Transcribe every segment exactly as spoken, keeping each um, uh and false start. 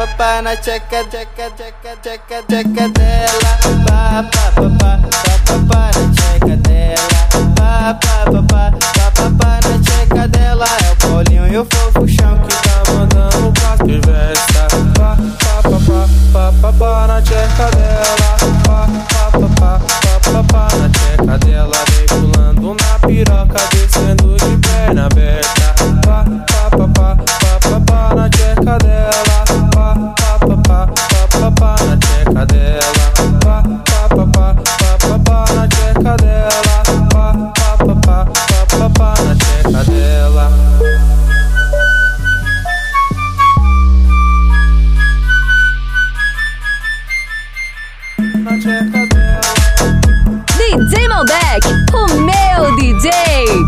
pá, pá na tcheca, tcheca, tcheca, tcheca, tcheca dela. Pá, pá, pá, pá, pá, pá na tcheca dela. Pá, pá, pá, pá, pá, pá na tcheca dela. É o Paulinho e o Fofuxão que tá mandando pras pivetas. Pá, pá, pá, pá, pá, pá, pá na tcheca dela. Pá, pá, pá, pá, pá, pá na tcheca dela. Vem pulando na piroca, descendo de perna aberta. Pá, pá, pá, pá, pá, pá na tcheca dela. Pá, pá, pá, pá, pá, pá na tcheca dela. Pá, pá, pá, pá, pá, pá na tcheca dela. Pá, pá, pá, pá, pá, pá na tcheca dela. Na tcheca dela. D J Malbec, o meu D J.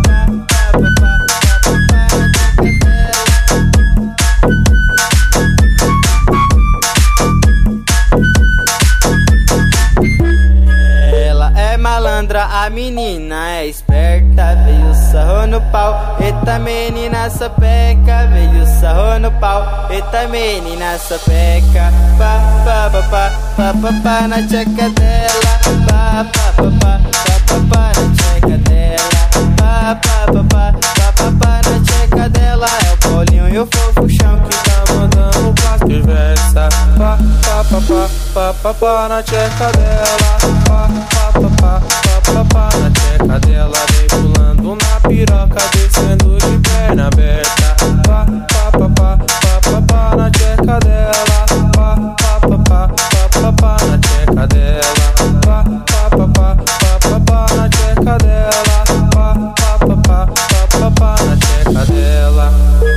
A menina é esperta, veio sarro no pau. Eita menina sapeca, veio sarro no pau. Eita menina sapeca. Pá, pá, pá, pá, pá, pá, pá na tcheca dela. Pá, pá, pá, pá, pá, pá, pá na tcheca dela. Pá, pá, pá, pá, pá, pá, pá na tcheca dela. É o Paulinho e o Fofuxão que tá mandando pras pivetas. Pá, pá, pá, pá, pá, pá, pá na tcheca dela. Pá, pá, pá, pá, pá, pá na tcheca dela. Vem pulando na piroca, descendo de perna aberta. Pá, pá, pá, pá, pá, pá na tcheca dela. Pá, pá, pá, pá, pá, pá na tcheca dela. Pá, pá, pá, pá, pá, pá na tcheca dela. Pá, pá, pá, pá, pá, pá na tcheca dela.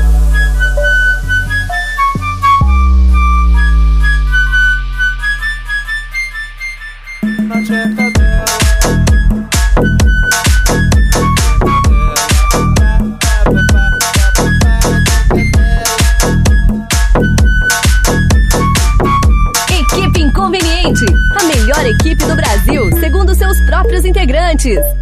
Na tcheca dela. Equipe Inconveniente, a melhor equipe do Brasil, segundo seus próprios integrantes.